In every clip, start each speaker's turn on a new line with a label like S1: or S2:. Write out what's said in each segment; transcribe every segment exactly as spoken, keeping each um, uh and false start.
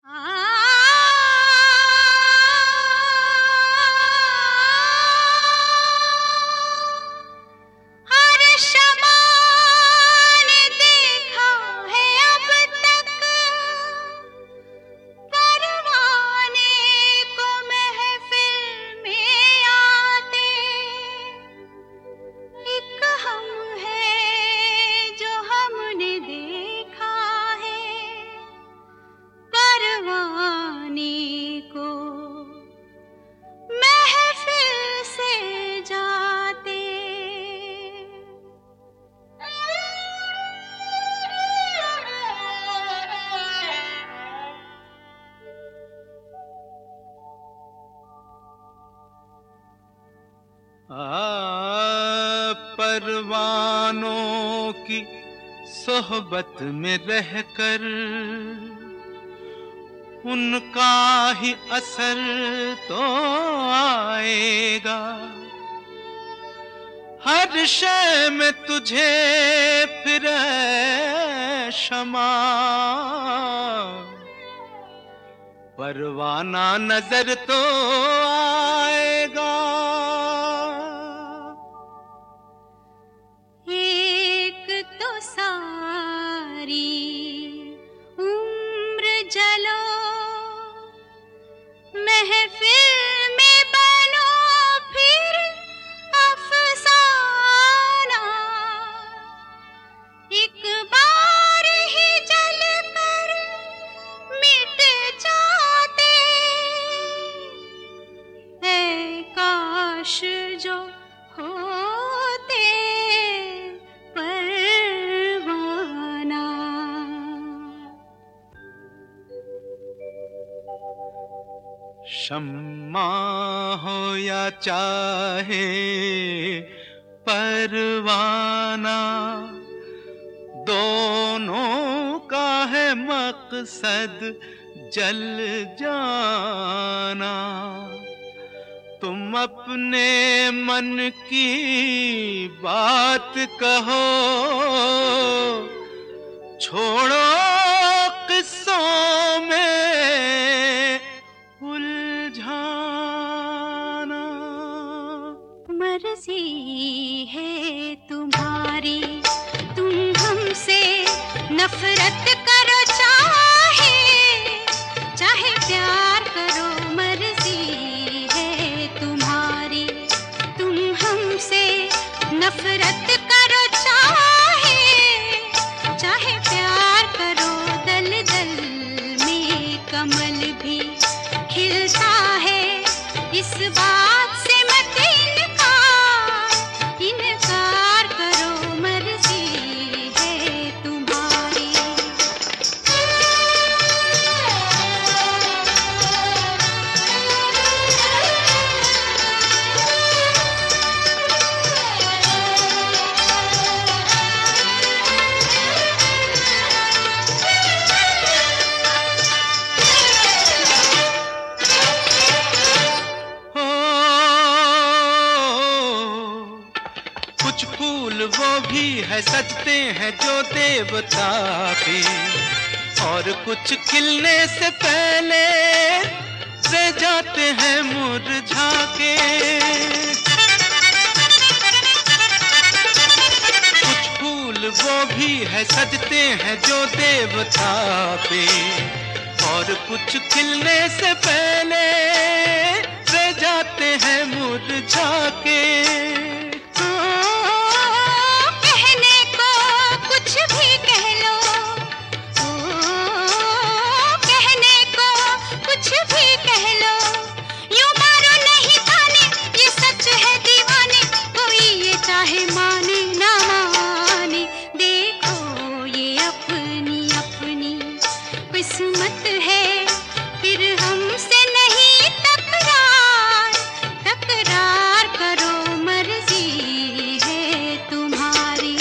S1: परवानों की सोहबत में रहकर उनका ही असर तो आएगा। हर शय में तुझे फिर शमा परवाना नजर तो आएगा।
S2: एक तो सारी उम्र जलो महफिल में बनो फिर अफसाना। एक बार ही जल कर मिट जाते ऐ काश जो होते परवाना।
S1: शम्मा हो या चाहे परवाना, दोनों का है मकसद जल जाना। तुम अपने मन की बात कहो, छोड़ो किस्सों में उलझाना।
S2: मर्जी है तुम्हारी, तुम हमसे नफरत करो चाहे चाहे प्यार करो। मर्जी है तुम्हारी, तुम हमसे नफरत करो चाहे चाहे प्यार करो। दल दल में कमल भी खिलता है, इस बात से मत इनकार इनकार करो। मर्जी है तुम्हारी।
S1: कुछ फूल वो भी है सजते हैं जो देवता पे, और कुछ खिलने से पहले रह जाते हैं मुरझा के। कुछ फूल वो भी है सजते हैं जो देवता पे, और कुछ खिलने से पहले रह जाते हैं मुरझा के।
S2: कहने को कुछ भी कह लो, ओ कहने को कुछ भी कह लो। यूं मारो नहीं ताने, ये सच है दीवाने। कोई ये चाहे माने ना माने, देखो ये अपनी अपनी किस्मत है। फिर हमसे नहीं तकरार तकरार करो। मर्जी है तुम्हारी।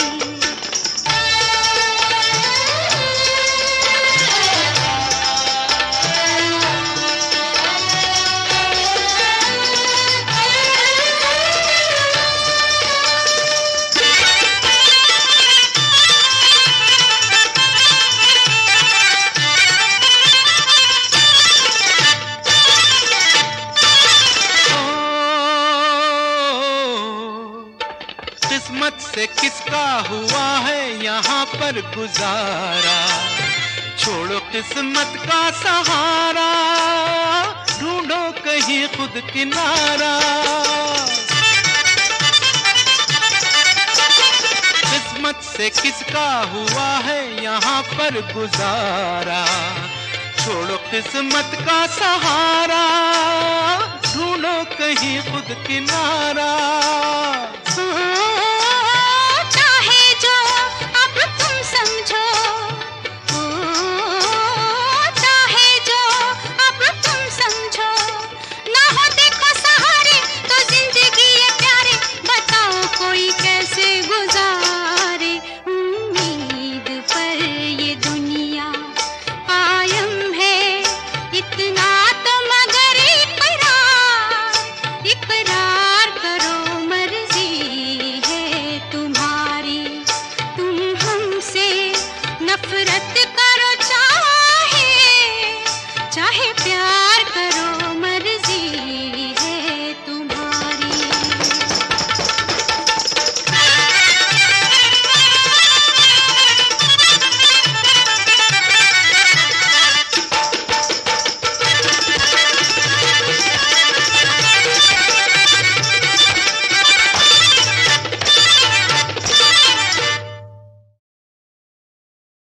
S1: यहाँ पर गुजारा। छोड़ो किस्मत का सहारा, ढूंढो कहीं खुद किनारा। किस्मत से किसका हुआ है यहाँ पर गुजारा। छोड़ो किस्मत का सहारा, ढूंढो कहीं खुद किनारा।